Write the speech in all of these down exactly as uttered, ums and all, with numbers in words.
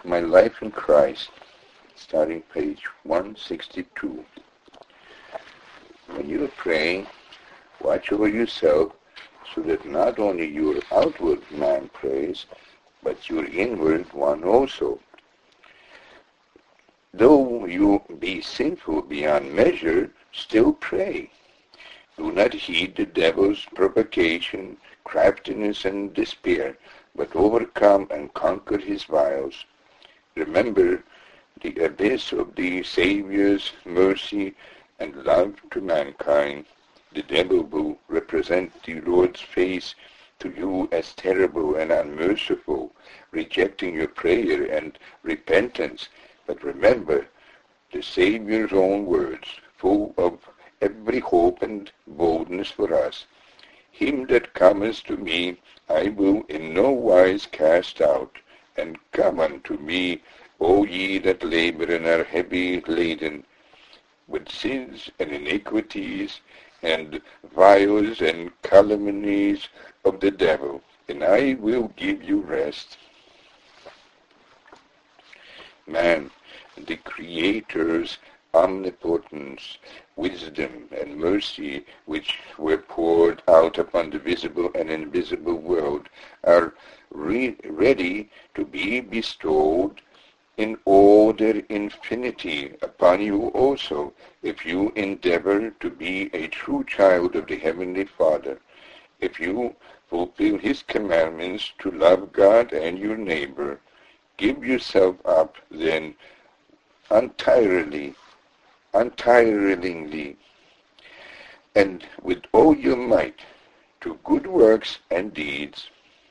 My Life in Christ, starting page one sixty-two. When you are praying, watch over yourself so that not only your outward man prays, but your inward one also. Though you be sinful beyond measure, still pray. Do not heed the devil's provocation, craftiness, and despair, but overcome and conquer his wiles. Remember the abyss of the Savior's mercy and love to mankind. The devil will represent the Lord's face to you as terrible and unmerciful, rejecting your prayer and repentance. But remember the Savior's own words, full of every hope and boldness for us. Him that cometh to me I will in no wise cast out. And come unto me, O ye that labor and are heavy laden with sins and iniquities and vials and calumnies of the devil, and I will give you rest. Man, the Creator's omnipotence, wisdom, and mercy, which were poured out upon the visible and invisible world, are re- ready to be bestowed in all their infinity upon you also, if you endeavor to be a true child of the Heavenly Father, if you fulfill His commandments to love God and your neighbor. Give yourself up, then, entirely, untiringly, and with all your might, to good works and deeds.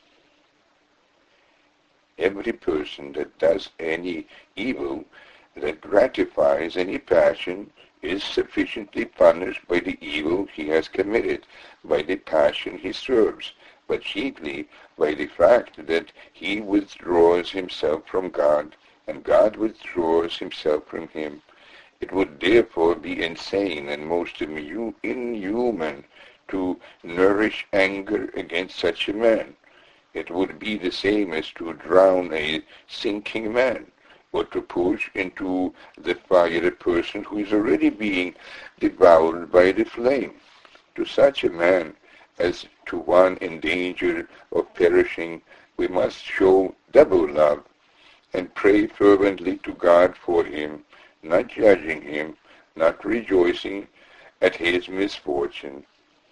Every person that does any evil, that gratifies any passion, is sufficiently punished by the evil he has committed, by the passion he serves, but chiefly by the fact that he withdraws himself from God, and God withdraws himself from him. It would therefore be insane and most inhuman to nourish anger against such a man. It would be the same as to drown a sinking man, or to push into the fire a person who is already being devoured by the flame. To such a man, as to one in danger of perishing, we must show double love, and pray fervently to God for him, not judging him, not rejoicing at his misfortune.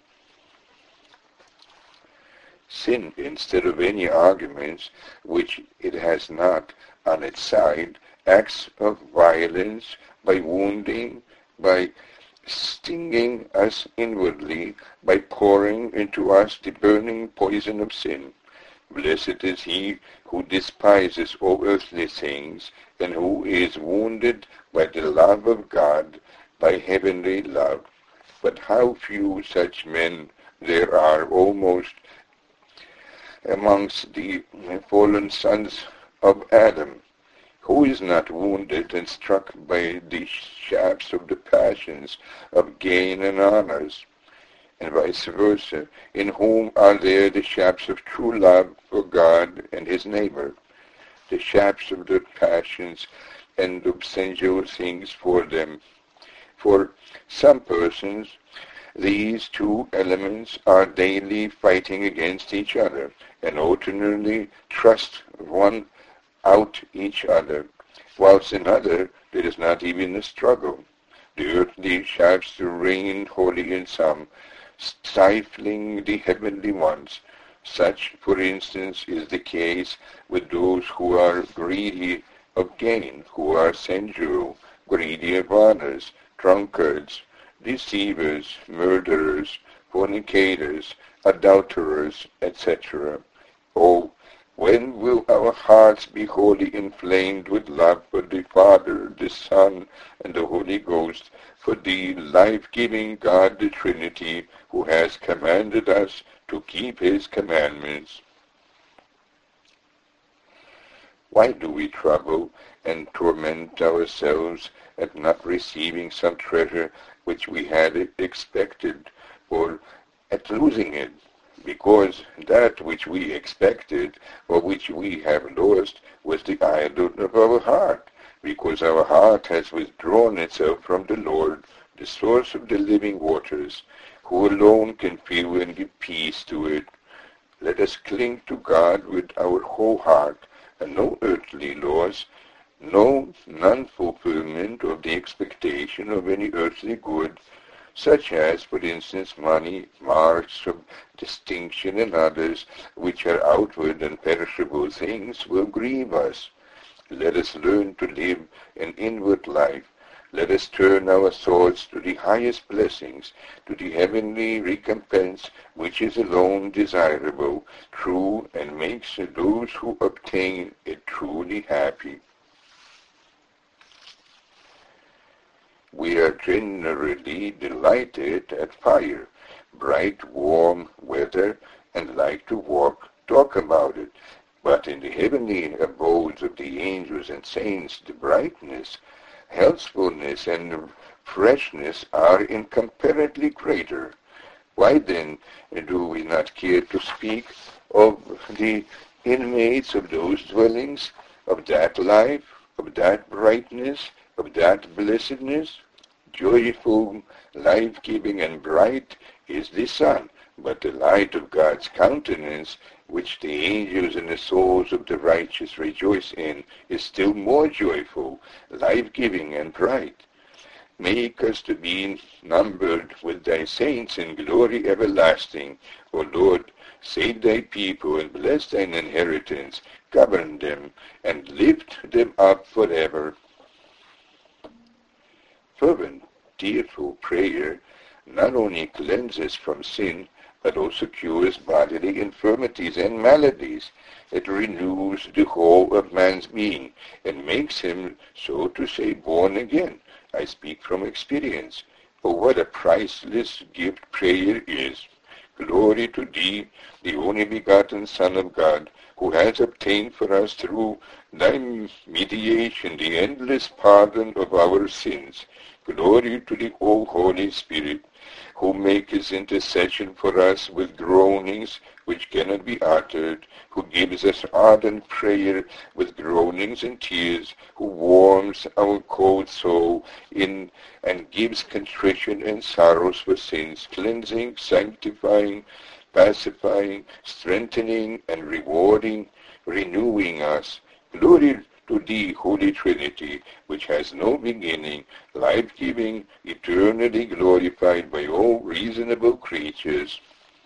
Sin, instead of any arguments which it has not on its side, acts of violence by wounding, by stinging us inwardly, by pouring into us the burning poison of sin. Blessed is he who despises all earthly things, and who is wounded by the love of God, by heavenly love. But how few such men there are almost amongst the fallen sons of Adam, who is not wounded and struck by the shafts of the passions of gain and honors, and vice versa, in whom are there the shafts of true love for God and his neighbor, the shafts of the passions and of sensual things for them. For some persons, these two elements are daily fighting against each other, and alternately thrust one out each other, whilst in other there is not even a struggle. The earthly shafts reign wholly in some, stifling the heavenly ones. Such, for instance, is the case with those who are greedy of gain, who are sensual, greedy of honors, drunkards, deceivers, murderers, fornicators, adulterers, et cetera. Oh, when will our hearts be wholly inflamed with love for the Father, the Son, and the Holy Ghost, for the life-giving God the Trinity, who has commanded us to keep his commandments? Why do we trouble and torment ourselves at not receiving some treasure which we had expected, or at losing it? because that which we expected or which we have lost was the idol of our heart, because our heart has withdrawn itself from the Lord, the source of the living waters, who alone can fill and give peace to it. Let us cling to God with our whole heart, and no earthly laws, no non-fulfillment of the expectation of any earthly good, such as, for instance, money, marks of distinction, and others, which are outward and perishable things, will grieve us. Let us learn to live an inward life. Let us turn our thoughts to the highest blessings, to the heavenly recompense, which is alone desirable, true, and makes those who obtain it truly happy. We are generally delighted at fire, bright, warm weather, and like to walk, talk about it. But in the heavenly abodes of the angels and saints, the brightness, healthfulness, and freshness are incomparably greater. Why then do we not care to speak of the inmates of those dwellings, of that life, of that brightness, of that blessedness? Joyful, life-giving, and bright is the sun, but the light of God's countenance, which the angels and the souls of the righteous rejoice in, is still more joyful, life-giving, and bright. Make us to be numbered with thy saints in glory everlasting. O Lord, save thy people and bless thine inheritance, govern them, and lift them up forever. Fervent, tearful prayer not only cleanses from sin, but also cures bodily infirmities and maladies. It renews the whole of man's being and makes him, so to say, born again. I speak from experience. Oh, what a priceless gift prayer is. Glory to thee, the only begotten Son of God, who has obtained for us through thy mediation the endless pardon of our sins. Glory to the O Holy Spirit, who makes intercession for us with groanings which cannot be uttered, who gives us ardent prayer with groanings and tears, who warms our cold soul in and gives contrition and sorrows for sins, cleansing, sanctifying, pacifying, strengthening, and rewarding, renewing us. Glory to thee, Holy Trinity, which has no beginning, life-giving, eternally glorified by all reasonable creatures.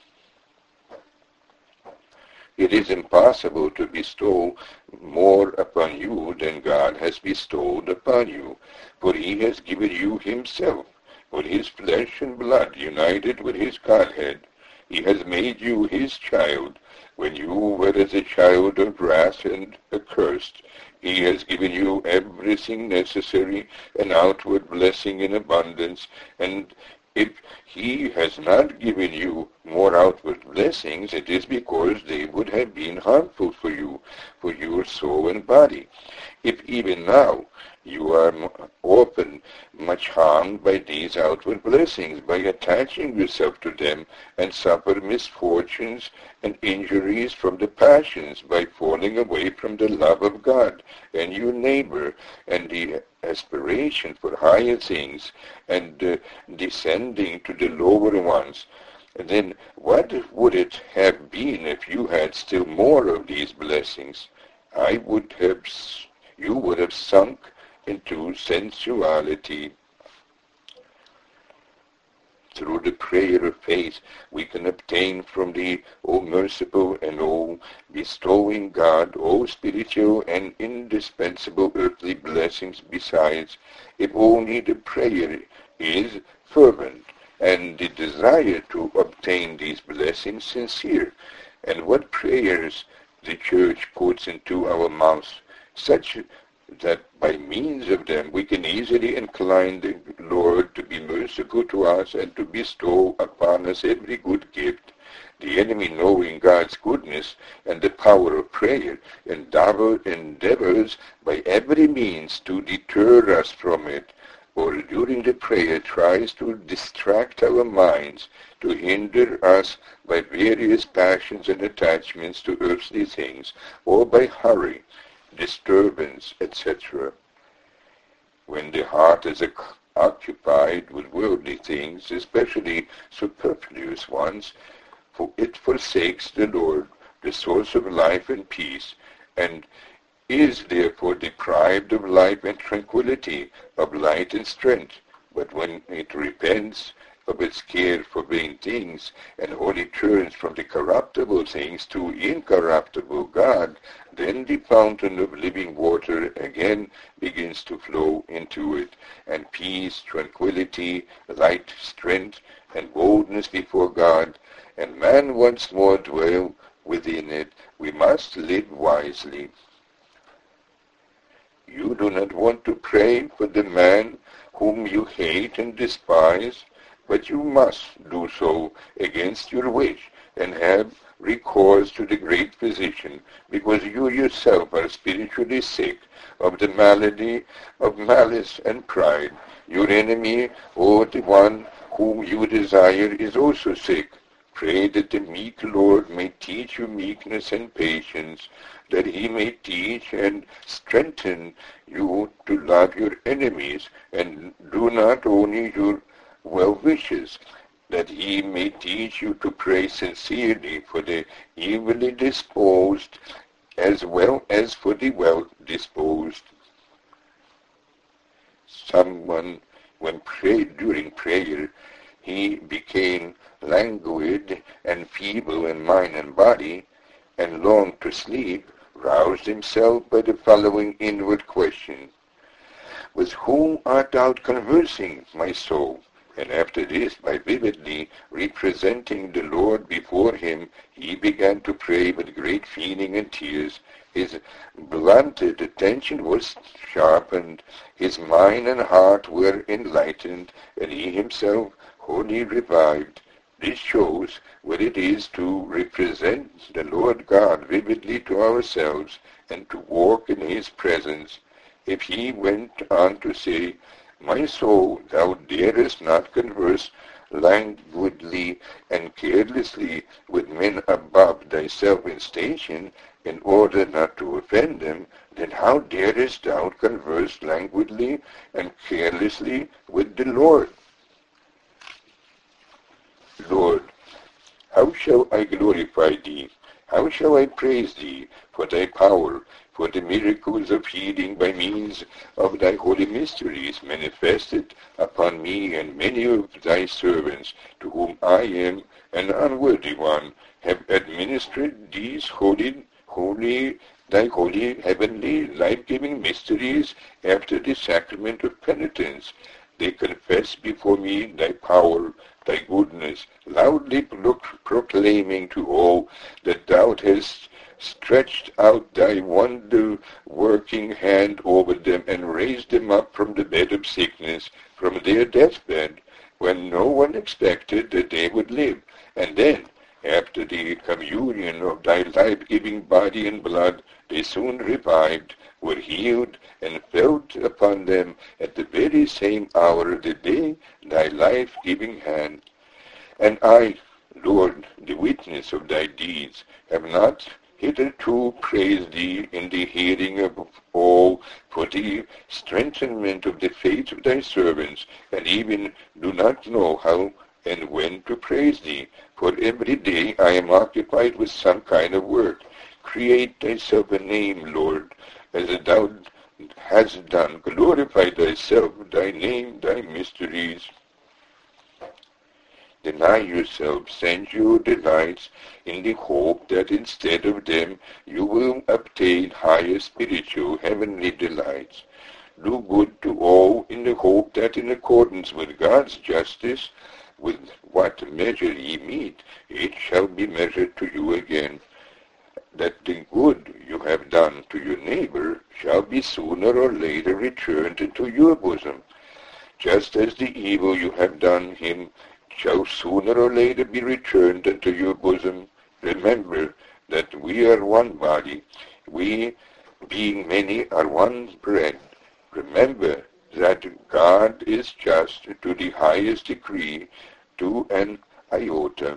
It is impossible to bestow more upon you than God has bestowed upon you, for he has given you himself, with his flesh and blood united with his Godhead. He has made you his child, when you were as a child of wrath and accursed. He has given you everything necessary, an outward blessing in abundance, and if he has not given you more outward blessings, it is because they would have been harmful for you, for your soul and body. If even now you are often much harmed by these outward blessings, by attaching yourself to them, and suffer misfortunes and injuries from the passions, by falling away from the love of God and your neighbor, and the aspiration for higher things, and uh, descending to the lower ones, then what would it have been if you had still more of these blessings? I would have, you would have sunk into sensuality. Through the prayer of faith, we can obtain from thee, O merciful and O bestowing God, all spiritual and indispensable earthly blessings besides, if only the prayer is fervent, and the desire to obtain these blessings sincere. And what prayers the Church puts into our mouths, such that by means of them we can easily incline the Lord to be merciful to us and to bestow upon us every good gift. The enemy, knowing God's goodness and the power of prayer, endeavor, endeavors by every means to deter us from it. or during the prayer tries to distract our minds, to hinder us by various passions and attachments to earthly things, or by hurry, disturbance, et cetera. When the heart is occupied with worldly things, especially superfluous ones, for it forsakes the Lord, the source of life and peace, and is therefore deprived of life and tranquility, of light and strength. But when it repents of its care for vain things, and wholly turns from the corruptible things to incorruptible God, then the fountain of living water again begins to flow into it, and peace, tranquility, light, strength, and boldness before God, and man once more dwell within it. We must live wisely. You do not want to pray for the man whom you hate and despise, but you must do so against your wish and have recourse to the great physician, because you yourself are spiritually sick of the malady of malice and pride. Your enemy, or the one whom you desire, is also sick. Pray that the meek Lord may teach you meekness and patience, that he may teach and strengthen you to love your enemies, and do not only your well wishes, that he may teach you to pray sincerely for the evilly disposed as well as for the well disposed. Someone, when prayed during prayer, he became languid and feeble in mind and body, and longed to sleep, roused himself by the following inward question: With whom art thou conversing, my soul? And after this, by vividly representing the Lord before him, he began to pray with great feeling and tears. His blunted attention was sharpened, his mind and heart were enlightened, and he himself wholly revived. This shows what it is to represent the Lord God vividly to ourselves and to walk in his presence. If he went on to say, My soul, thou darest not converse languidly and carelessly with men above thyself in station, in order not to offend them, then how darest thou converse languidly and carelessly with the Lord? Lord, how shall I glorify thee? How shall I praise thee for thy power, for the miracles of healing by means of thy holy mysteries manifested upon me and many of thy servants, to whom I am an unworthy one, have administered these holy, holy, thy holy, heavenly, life-giving mysteries after the sacrament of penitence. They confess before me thy power, thy goodness, loudly proclaiming to all that thou hast stretched out thy wonder-working hand over them and raised them up from the bed of sickness, from their deathbed, when no one expected that they would live. And then, after the communion of thy life-giving body and blood, they soon revived, were healed, and felt upon them at the very same hour the day thy life-giving hand. And I, Lord, the witness of thy deeds, have not hitherto praised thee in the hearing of all for the strengthenment of the faith of thy servants, and even do not know how and when to praise thee. For every day I am occupied with some kind of work. Create thyself a name, Lord, as thou hast done. Glorify thyself, thy name, thy mysteries. Deny yourself, send your delights, in the hope that instead of them you will obtain higher spiritual, heavenly delights. Do good to all in the hope that in accordance with God's justice, with what measure ye meet, it shall be measured to you again, that the good you have done to your neighbor shall be sooner or later returned into your bosom, just as the evil you have done him shall sooner or later be returned into your bosom. Remember that we are one body, we, being many, are one bread. Remember that God is just to the highest degree, to an iota.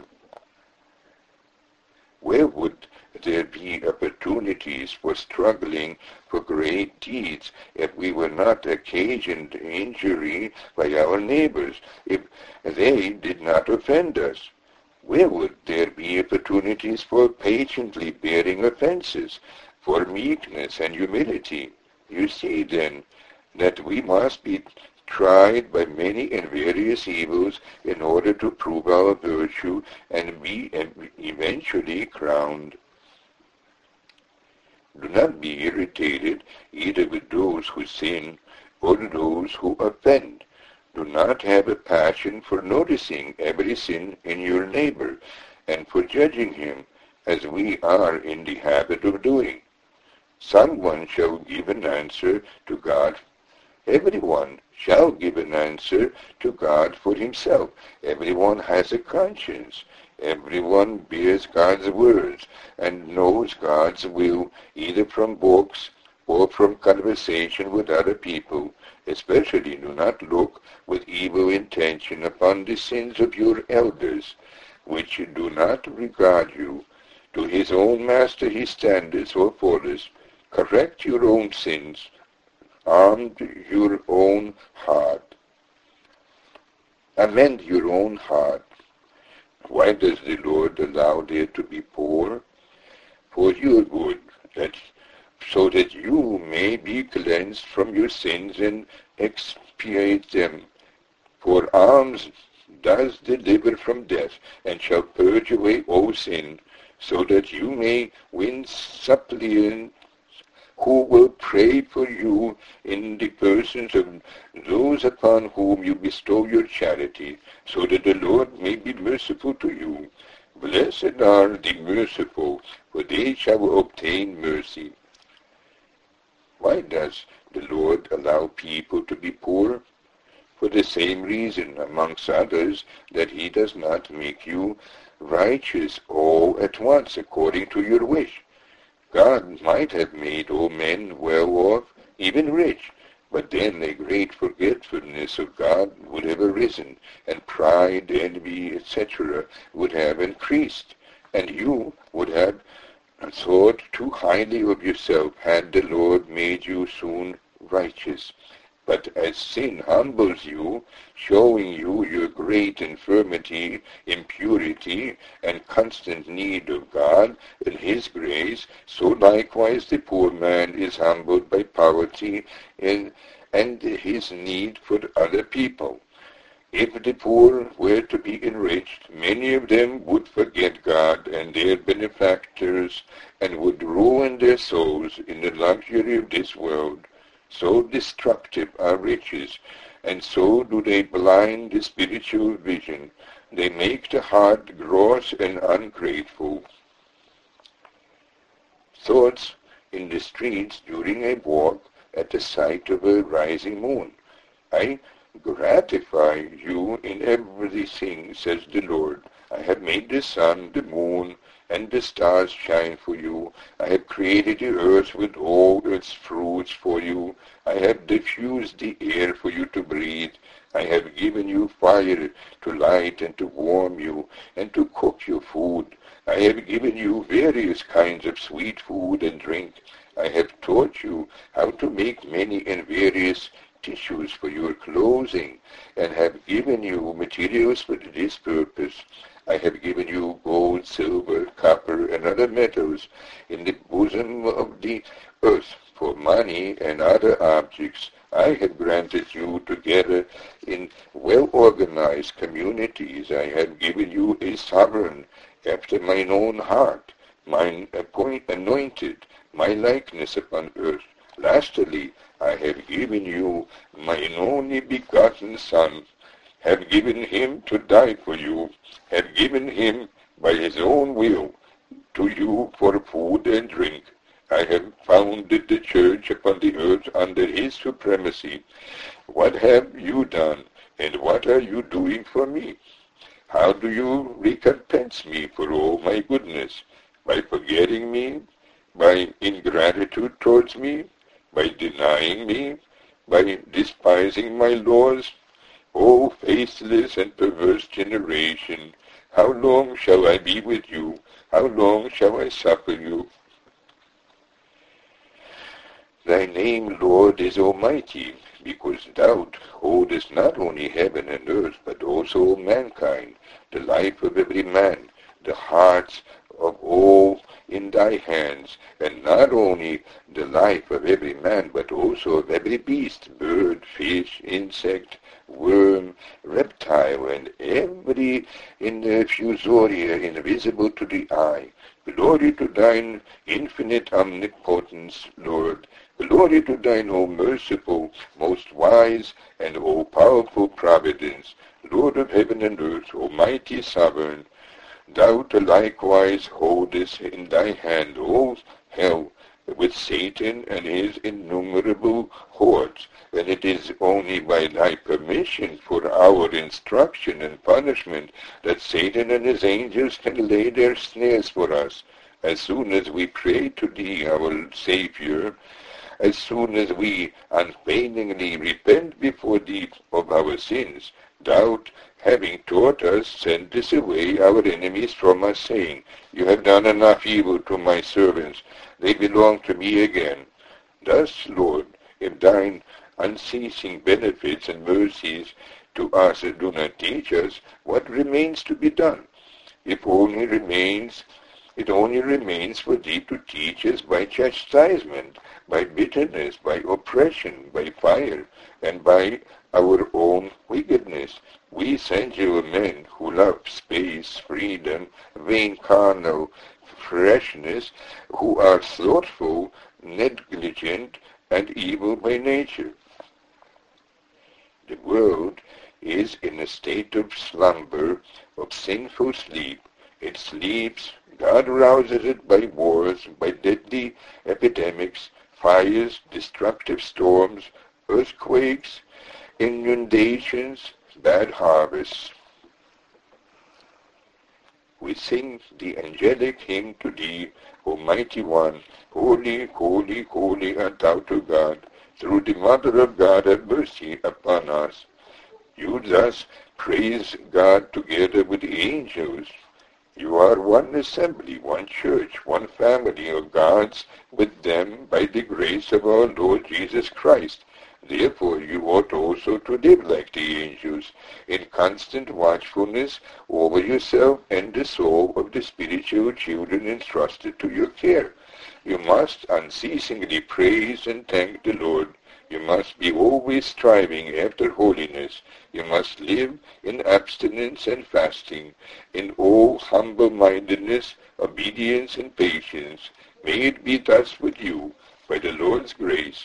Where would there be opportunities for struggling for great deeds if we were not occasioned injury by our neighbors, if they did not offend us? Where would there be opportunities for patiently bearing offenses, for meekness and humility? You see, then, that we must be tried by many and various evils in order to prove our virtue and be eventually crowned. Do not be irritated either with those who sin or those who offend. Do not have a passion for noticing every sin in your neighbor and for judging him, as we are in the habit of doing. Someone shall give an answer to God. Everyone shall give an answer to God for himself. Everyone has a conscience. Everyone bears God's words and knows God's will either from books or from conversation with other people. Especially do not look with evil intention upon the sins of your elders, which do not regard you. To his own master he standeth or falleth. Correct your own sins. Arm your own heart. Amend your own heart. Why does the Lord allow there to be poor? For your good, that so that you may be cleansed from your sins and expiate them. For alms does deliver from death, and shall purge away all sin, so that you may win suppliants who will pray for you in the persons of those upon whom you bestow your charity, so that the Lord may be merciful to you. Blessed are the merciful, for they shall obtain mercy. Why does the Lord allow people to be poor? For the same reason, amongst others, that he does not make you righteous all at once according to your wish. God might have made all men well off, even rich, but then a great forgetfulness of God would have arisen, and pride, envy, et cetera would have increased, and you would have thought too highly of yourself had the Lord made you soon righteous. But as sin humbles you, showing you your great infirmity, impurity, and constant need of God and his grace, so likewise the poor man is humbled by poverty and, and his need for other people. If the poor were to be enriched, many of them would forget God and their benefactors and would ruin their souls in the luxury of this world. So destructive are riches, and so do they blind the spiritual vision. They make the heart gross and ungrateful. Thoughts in the streets during a walk at the sight of a rising moon. I gratify you in everything, says the Lord. I have made the sun, the moon, and the stars shine for you. I have created the earth with all its fruits for you. I have diffused the air for you to breathe. I have given you fire to light and to warm you, and to cook your food. I have given you various kinds of sweet food and drink. I have taught you how to make many and various tissues for your clothing, and have given you materials for this purpose. I have given you gold, silver, copper, and other metals in the bosom of the earth for money and other objects. I have granted you together in well-organized communities. I have given you a sovereign after mine own heart, mine appoint, anointed, my likeness upon earth. Lastly, I have given you mine only begotten Son, have given him to die for you, have given him by his own will to you for food and drink. I have founded the church upon the earth under his supremacy. What have you done, and what are you doing for me? How do you recompense me for all my goodness? By forgetting me? By ingratitude towards me? By denying me? by despising my laws? O faithless and perverse generation, how long shall I be with you? How long shall I suffer you? Thy name, Lord, is almighty, because thou holdest not only heaven and earth, but also mankind, the life of every man, the hearts of all in thy hands, and not only the life of every man, but also of every beast, bird, fish, insect, worm, reptile, and every infusoria invisible to the eye. Glory to thine infinite omnipotence, Lord. Glory to thine, O merciful, most wise, and O powerful providence, Lord of heaven and earth, almighty sovereign. Thou likewise holdest in thy hand all hell, with Satan and his innumerable hordes, and it is only by thy permission for our instruction and punishment that Satan and his angels can lay their snares for us. As soon as we pray to thee, our Savior, as soon as we unfeigningly repent before thee of our sins, thou, having taught us, sendest away our enemies from us, saying, You have done enough evil to my servants. They belong to me again. Thus, Lord, if thine unceasing benefits and mercies to us do not teach us, what remains to be done? If only remains, it only remains for thee to teach us by chastisement, by bitterness, by oppression, by fire, and by our own wickedness. We sensual men who love space, freedom, vain carnal freshness, who are slothful, negligent, and evil by nature. The world is in a state of slumber, of sinful sleep. It sleeps. God rouses it by wars, by deadly epidemics, fires, destructive storms, earthquakes, inundations, bad harvests. We sing the angelic hymn to thee, Almighty One. Holy, holy, holy art thou to God. Through the Mother of God have mercy upon us. You thus praise God together with the angels. You are one assembly, one church, one family of gods with them by the grace of our Lord Jesus Christ. Therefore you ought also to live like the angels, in constant watchfulness over yourself and the soul of the spiritual children entrusted to your care. You must unceasingly praise and thank the Lord. You must be always striving after holiness. You must live in abstinence and fasting, in all humble-mindedness, obedience, and patience. May it be thus with you, by the Lord's grace.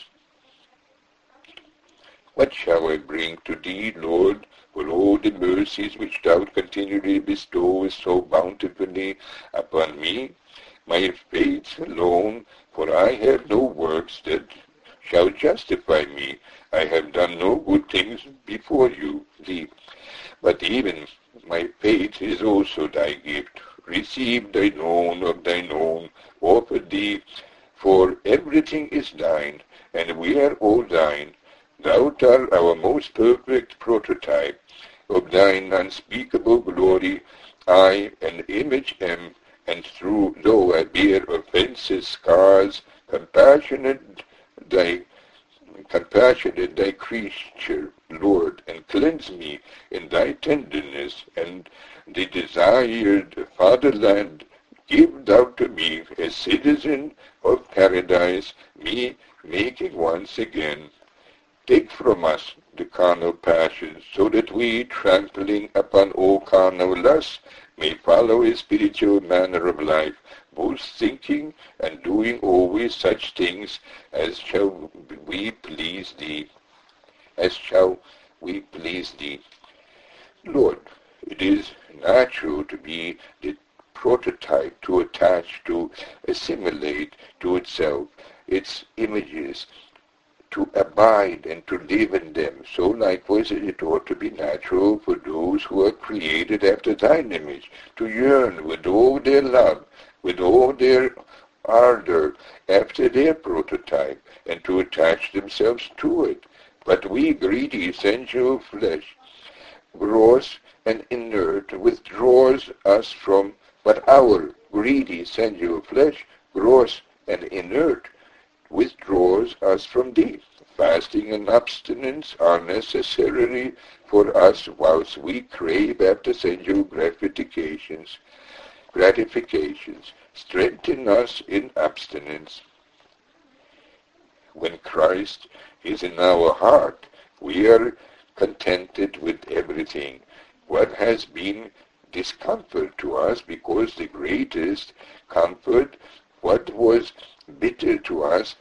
What shall I bring to thee, Lord, for all the mercies which thou continually bestowest so bountifully upon me? My faith alone, for I have no works that shall justify me. I have done no good things before you, thee. But even my faith is also thy gift. Receive thine own of thine own, offer thee, for everything is thine, and we are all thine. Thou art our most perfect prototype. Of thine unspeakable glory I an image am, and through though I bear offenses, scars, compassionate thy compassionate thy creature, Lord, and cleanse me in thy tenderness, and the desired fatherland give thou to me, a citizen of paradise, me making once again. Take from us the carnal passions, so that we, trampling upon all carnal lusts, may follow a spiritual manner of life, both thinking and doing always such things as shall we please thee, as shall we please thee. Lord, it is natural to be the prototype, to attach, to assimilate to itself its images, to abide and to live in them. So likewise it ought to be natural for those who are created after thine image to yearn with all their love, with all their ardor after their prototype, and to attach themselves to it. But we, greedy, sensual flesh, gross and inert, withdraws us from, but our greedy, sensual flesh, gross and inert, withdraws us from thee. Fasting and abstinence are necessary for us whilst we crave after sensual gratifications. Gratifications strengthen us in abstinence. When Christ is in our heart, we are contented with everything. What has been discomfort to us, because the greatest comfort, what was bitter to us,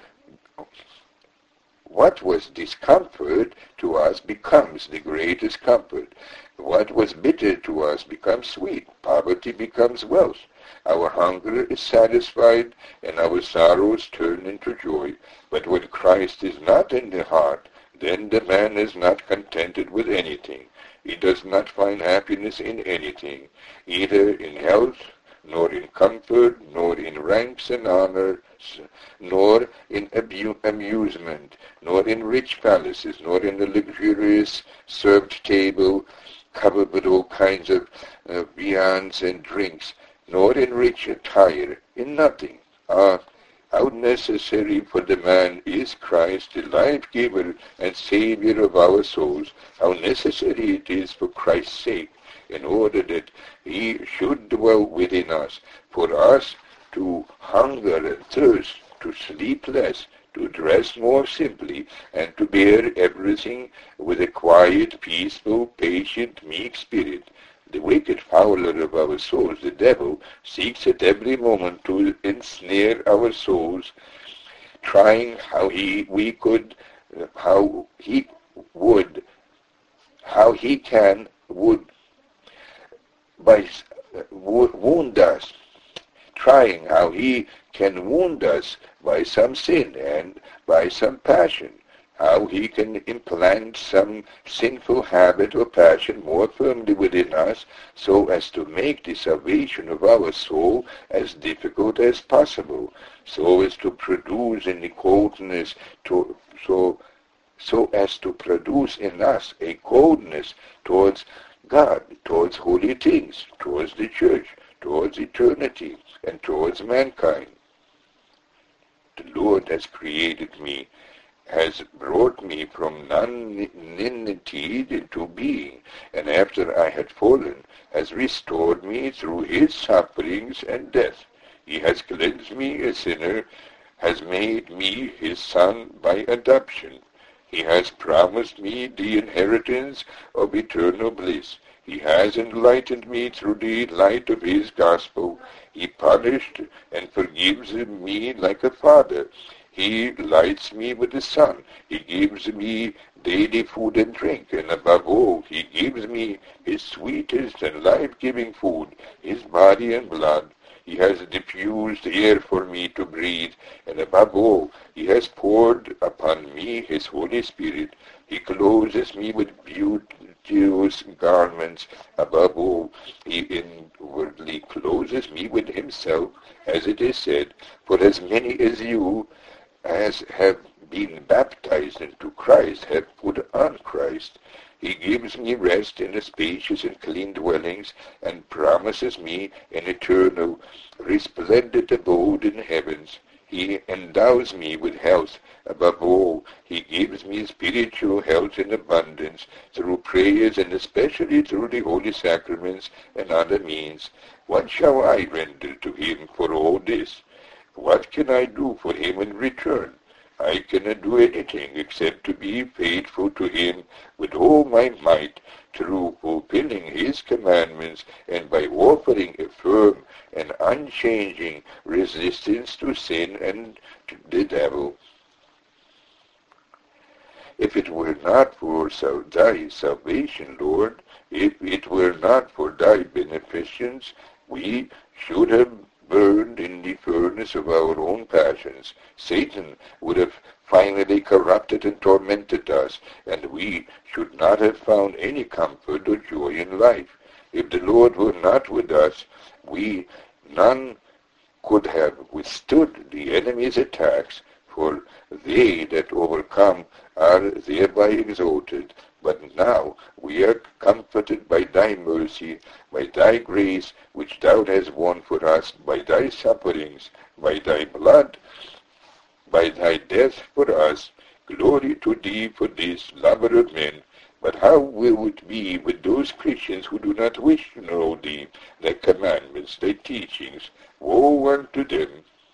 what was discomfort to us becomes the greatest comfort. What was bitter to us becomes sweet. Poverty becomes wealth. Our hunger is satisfied, and our sorrows turn into joy. But when Christ is not in the heart, then the man is not contented with anything. He does not find happiness in anything, either in health, nor in comfort, nor in ranks and honors, nor in abu- amusement, nor in rich palaces, nor in a luxurious served table covered with all kinds of uh, viands and drinks, nor in rich attire, in nothing. Ah, how necessary for the man is Christ, the life-giver and Savior of our souls. How necessary it is for Christ's sake, in order that he should dwell within us, for us to hunger and thirst, to sleep less, to dress more simply, and to bear everything with a quiet, peaceful, patient, meek spirit. The wicked fowler of our souls, the devil, seeks at every moment to ensnare our souls, trying how he we could, how he would, how he can would by wound us, trying how he can wound us by some sin and by some passion, how he can implant some sinful habit or passion more firmly within us, so as to make the salvation of our soul as difficult as possible, so as to produce in the coldness, to, so, so as to produce in us a coldness towards God, towards holy things, towards the church, towards eternity, and towards mankind. The Lord has created me, has brought me from non-entity into being, and after I had fallen, has restored me through his sufferings and death. He has cleansed me, a sinner, has made me his son by adoption. He has promised me the inheritance of eternal bliss. He has enlightened me through the light of his gospel. He punished and forgives me like a father. He lights me with the sun. He gives me daily food and drink. And above all, he gives me his sweetest and life-giving food, his body and blood. He has diffused air for me to breathe. And above all, he has poured upon me his Holy Spirit. He clothes me with beauteous garments. Above all, he inwardly clothes me with himself, as it is said, for as many as you as have been baptized into Christ have put on Christ. He gives me rest in the spacious and clean dwellings, and promises me an eternal, resplendent abode in heavens. He endows me with health. Above all, he gives me spiritual health in abundance through prayers, and especially through the holy sacraments and other means. What shall I render to him for all this? What can I do for him in return? I cannot do anything except to be faithful to him with all my might through fulfilling his commandments and by offering a firm and unchanging resistance to sin and to the devil. If it were not for thy salvation, Lord, if it were not for thy beneficence, we should have burned in the furnace of our own passions. Satan would have finally corrupted and tormented us, and we should not have found any comfort or joy in life. If the Lord were not with us, we none could have withstood the enemy's attacks, for they that overcome are thereby exalted. But now we are comforted by thy mercy, by thy grace, which thou hast won for us, by thy sufferings, by thy blood, by thy death for us. Glory to thee for this, lover of men. But how will it be with those Christians who do not wish to know thee, thy commandments, thy teachings? Woe unto them!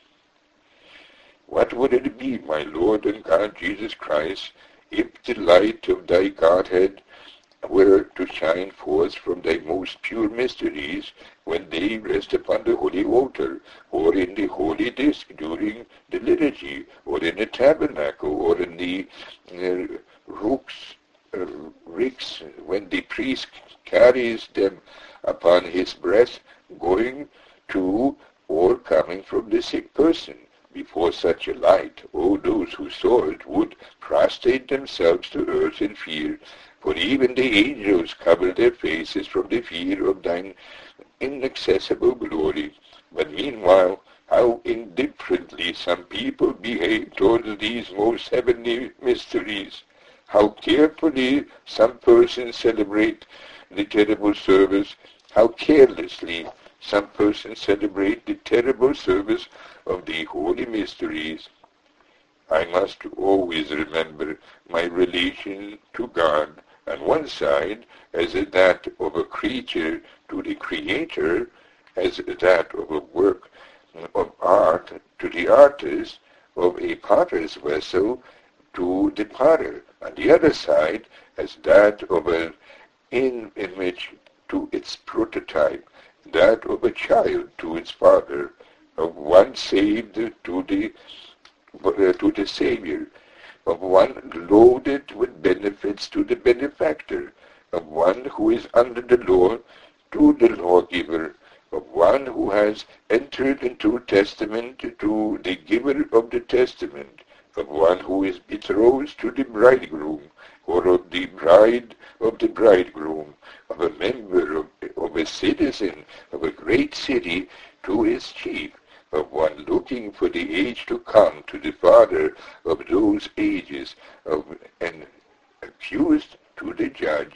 What would it be, my Lord and God Jesus Christ, if the light of thy Godhead were to shine forth from thy most pure mysteries when they rest upon the holy altar, or in the holy disk during the liturgy, or in the tabernacle, or in the uh, rooks, uh, ricks, when the priest carries them upon his breast, going to or coming from the sick person. Before such a light, all those who saw it would prostrate themselves to earth in fear, for even the angels cover their faces from the fear of thine inaccessible glory. But meanwhile, how indifferently some people behave towards these most heavenly mysteries. How carefully some persons celebrate the terrible service. How carelessly some persons celebrate the terrible service of the holy mysteries. I must always remember my relation to God on one side as that of a creature to the Creator, as that of a work of art to the artist, of a potter's vessel to the potter. On the other side, as that of an image to its prototype, that of a child to its father, of one saved to the uh, to the Savior, of one loaded with benefits to the benefactor, of one who is under the law to the lawgiver, of one who has entered into testament to the giver of the testament, of one who is betrothed to the bridegroom, or of the bride of the bridegroom, of a member of, of a citizen of a great city to his chief, of one looking for the age to come to the Father of those ages, of an accused to the judge.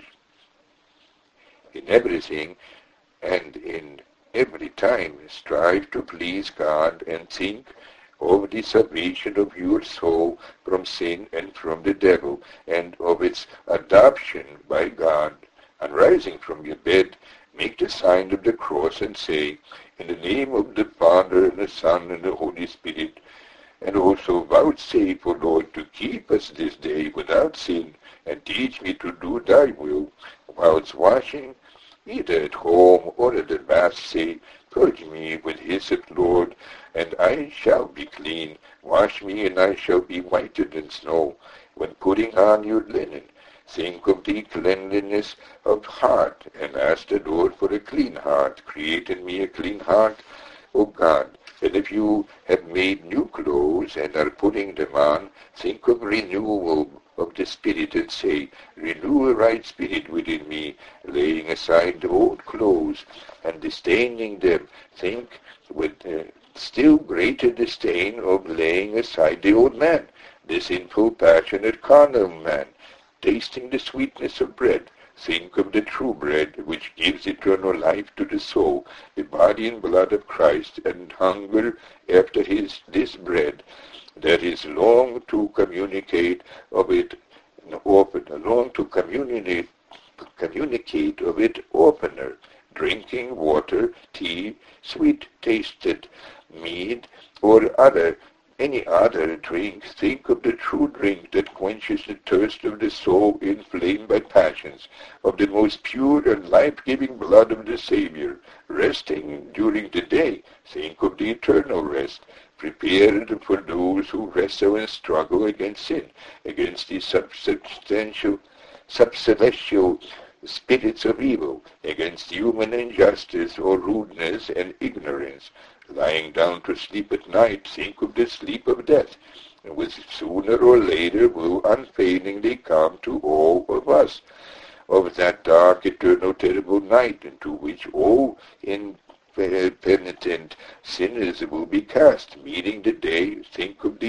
In everything and in every time strive to please God and think of the salvation of your soul from sin and from the devil, and of its adoption by God. And rising from your bed, make the sign of the cross and say, in the name of the Father, and the Son, and the Holy Spirit, and also vouchsafe, O Lord, to keep us this day without sin, and teach me to do thy will. Whilst washing, either at home or at the bath, say, purge me with hyssop, Lord, and I shall be clean. Wash me, and I shall be whiter than snow. When putting on your linen, think of the cleanliness of heart, and ask the Lord for a clean heart. Create in me a clean heart, O God. And if you have made new clothes and are putting them on, think of renewal of the Spirit and say, renew a right spirit within me, laying aside the old clothes and disdaining them. Think with uh, still greater disdain of laying aside the old man, the sinful, passionate, carnal man, tasting the sweetness of bread. Think of the true bread, which gives eternal life to the soul, the body and blood of Christ, and hunger after his this bread, that is long to communicate of it often, long to communicate communicate of it oftener, drinking water, tea, sweet-tasted mead, or other any other drink. Think of the true drink that quenches the thirst of the soul inflamed by passions, of the most pure and life-giving blood of the Savior. Resting during the day, think of the eternal rest, prepared for those who wrestle and struggle against sin, against the substantial, subcelestial spirits of evil, against human injustice or rudeness and ignorance. Lying down to sleep at night, think of the sleep of death, which sooner or later will unfailingly come to all of us, of that dark, eternal, terrible night into which all impenitent sinners will be cast. Meeting the day, think of the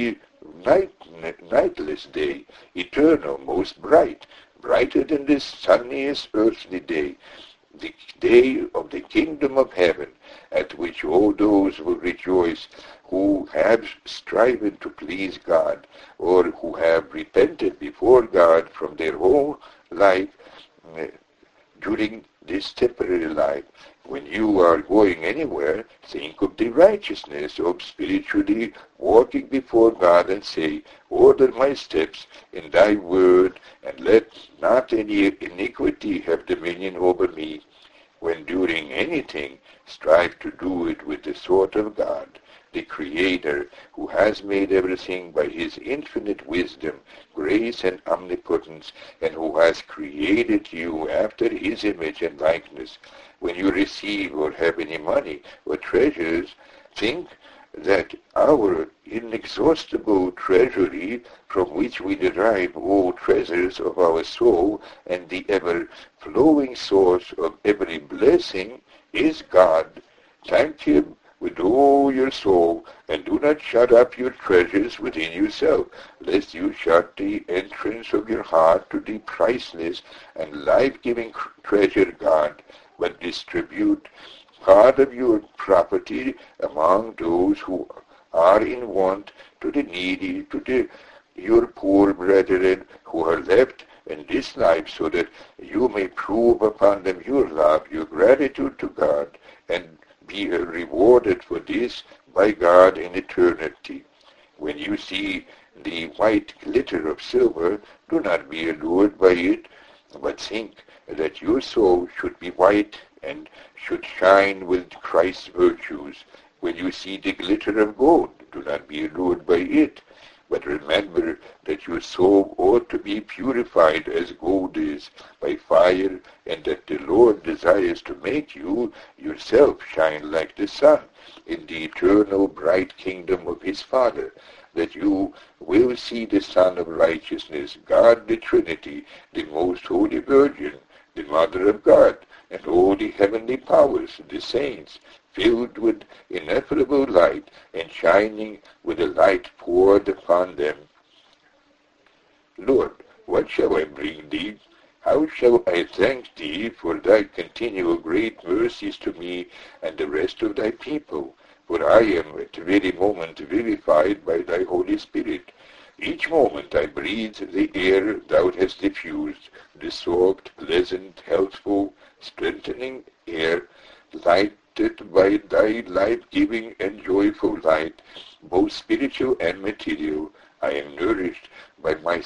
night, nightless day, eternal, most bright, brighter than the sunniest earthly day, the day of the kingdom of heaven, at which all those will rejoice who have striven to please God, or who have repented before God from their whole life uh, during this temporary life. When you are going anywhere, think of the righteousness of spiritually walking before God and say, order my steps in thy word, and let not any iniquity have dominion over me. When doing anything, strive to do it with the thought of God, the Creator, who has made everything by his infinite wisdom, grace, and omnipotence, and who has created you after his image and likeness. When you receive or have any money or treasures, think that our inexhaustible treasury, from which we derive all treasures of our soul, and the ever-flowing source of every blessing, is God. Thank him with all your soul, and do not shut up your treasures within yourself, lest you shut the entrance of your heart to the priceless and life-giving treasure God, but distribute part of your property among those who are in want, to the needy, to the, your poor brethren who are left in this life, so that you may prove upon them your love, your gratitude to God, and be rewarded for this by God in eternity. When you see the white glitter of silver, do not be allured by it, but think that your soul should be white and should shine with Christ's virtues. When you see the glitter of gold, do not be allured by it, but remember that your soul ought to be purified as gold is by fire, and that the Lord desires to make you yourself shine like the sun in the eternal bright kingdom of his Father, that you will see the Son of Righteousness, God the Trinity, the most holy Virgin, the Mother of God, and all the heavenly powers, the saints, filled with ineffable light, and shining with the light poured upon them. Lord, what shall I bring thee? How shall I thank thee for thy continual great mercies to me and the rest of thy people? For I am at every moment vivified by thy Holy Spirit. Each moment I breathe the air thou hast diffused, the soft, pleasant, healthful, strengthening air, lighted by thy life-giving and joyful light, both spiritual and material. I am nourished by my,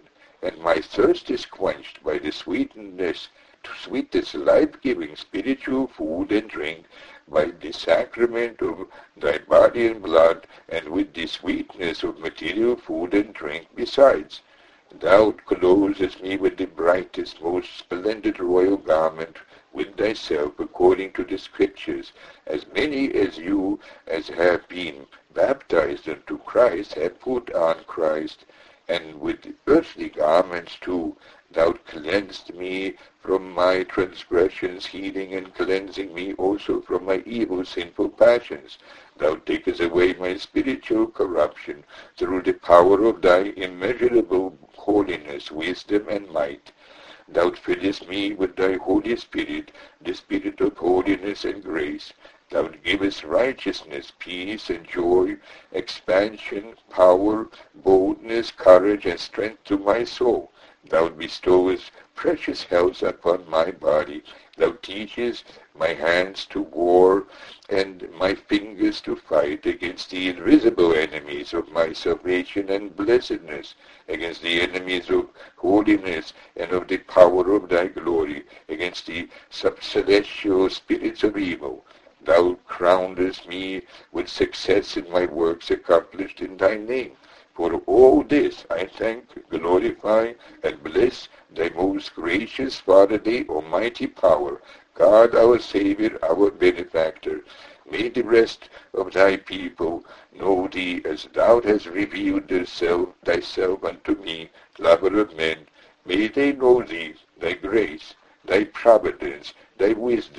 and my thirst is quenched by the sweetness, sweetest life-giving spiritual food and drink, by the sacrament of thy body and blood, and with the sweetness of material food and drink besides. Thou clothest me with the brightest, most splendid royal garment, with thyself, according to the Scriptures. As many as you as have been baptized unto Christ have put on Christ, and with earthly garments too. Thou cleansed me from my transgressions, healing and cleansing me also from my evil sinful passions. Thou takest away my spiritual corruption through the power of thy immeasurable holiness, wisdom, and might. Thou fillest me with thy Holy Spirit, the Spirit of holiness and grace. Thou givest righteousness, peace, and joy, expansion, power, boldness, courage, and strength to my soul. Thou bestowest precious health upon my body. Thou teachest my hands to war and my fingers to fight against the invisible enemies of my salvation and blessedness, against the enemies of holiness and of the power of thy glory, against the sub-celestial spirits of evil. Thou crownest me with success in my works accomplished in thy name. For all this I thank, glorify, and bless thy most gracious Father, the almighty power, God our Savior, our benefactor. May the rest of thy people know thee as thou hast revealed thyself, thyself unto me, lover of men. May they know thee, thy grace, thy providence, thy wisdom,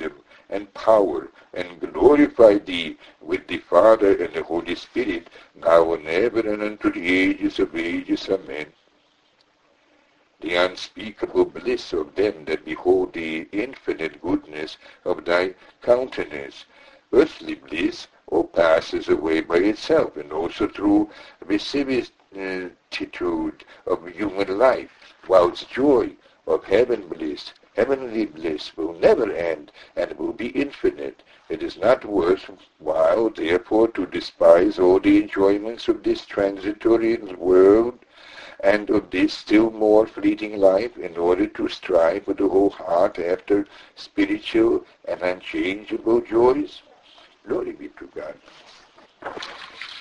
and power, and glorify thee with the Father and the Holy Spirit, now and ever and unto the ages of ages. Amen. The unspeakable bliss of them that behold the infinite goodness of thy countenance. Earthly bliss, or passes away by itself, and also through vicissitude of human life, whilst joy of heaven bliss, heavenly bliss will never end and will be infinite. It is not worth while, therefore, to despise all the enjoyments of this transitory world and of this still more fleeting life, in order to strive with the whole heart after spiritual and unchangeable joys. Glory be to God.